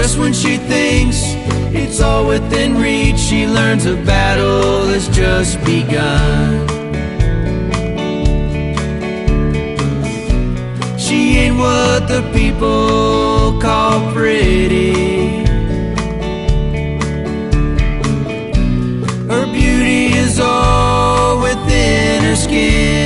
just when she thinks it's all within reach, she learns a battle has just begun. She ain't what the people call pretty. Her beauty is all within her skin.